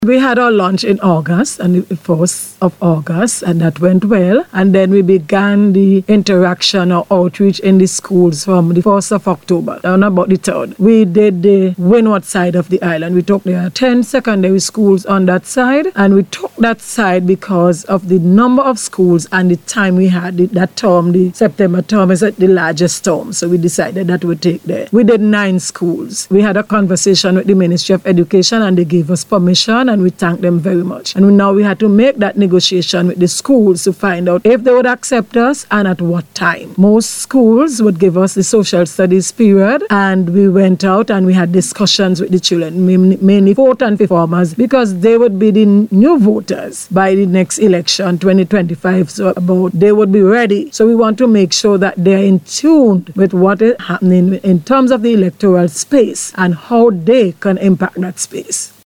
We had our lunch in August, on the 1st of August, and that went well. And then we began the interaction or outreach in the schools from the 1st of October, on about the 3rd. We did the windward side of the island. We took there 10 secondary schools on that side, and we took that side because of the number of schools and the time we had. That term, the September term, is the largest term, so we decided that we'd take there. We did 9 schools. We had a conversation with the Ministry of Education, and they gave us permission, and we thanked them very much. And now we had to make that negotiation with the schools to find out if they would accept us and at what time. Most schools would give us the social studies period, and we went out and we had discussions with the children, mainly 4th and 5th formers, because they would be the new voters by the next election, 2025. So they would be ready. So we want to make sure that they're in tune with what is happening in terms of the electoral space and how they can impact that space.